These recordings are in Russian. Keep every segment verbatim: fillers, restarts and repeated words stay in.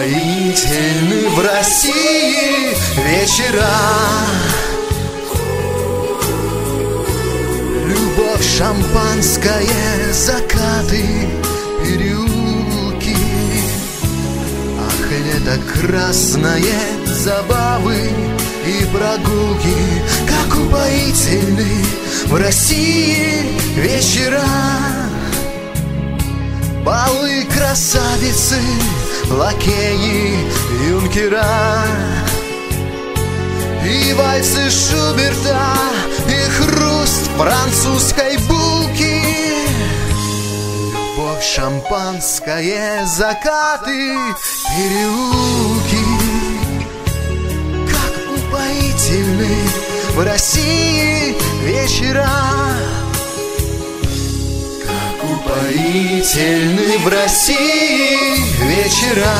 упоительны в России вечера. Любовь, шампанское, закаты, переулки. Ах, лето красное, забавы и прогулки. Как упоительны в России вечера. Балы, красавицы, лакеи, юнкера. И вальсы Шуберта, и хруст французской булки. Любовь, шампанское, закаты, переулки. Как упоительны в России вечера. Как упоительны в России вечера.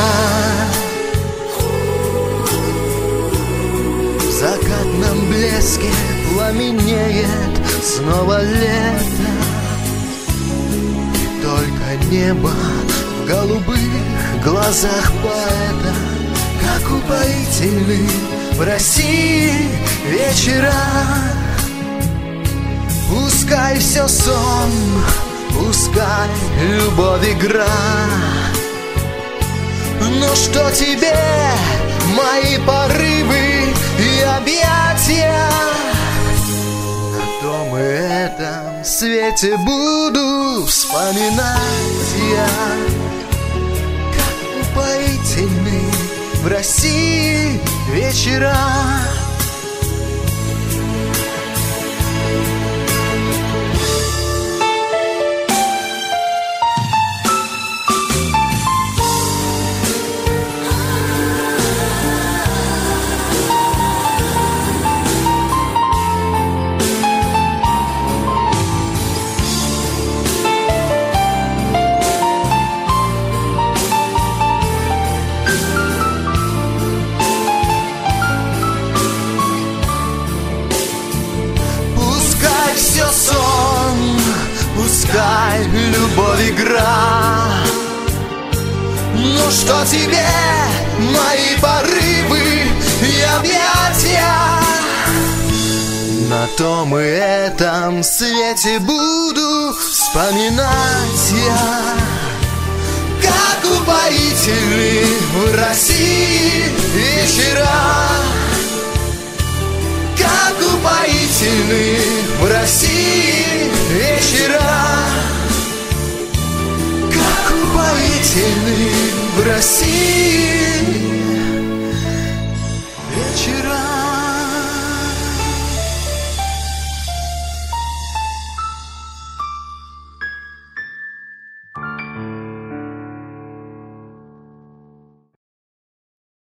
В закатном блеске пламенеет снова лето. И только небо в голубых глазах поэта. Как упоительны в России вечера. Пускай все сон, пускай любовь игра. Но что тебе мои порывы и объятия? На том и этом свете буду вспоминать я. Как упоительны в России вечера. Все сон, пускай любовь игра. Ну что тебе мои порывы и объятия? На том и этом свете буду вспоминать я. Как упоительны в России вечера. Как упоительны в России вечера. Как упоительны в России вечера.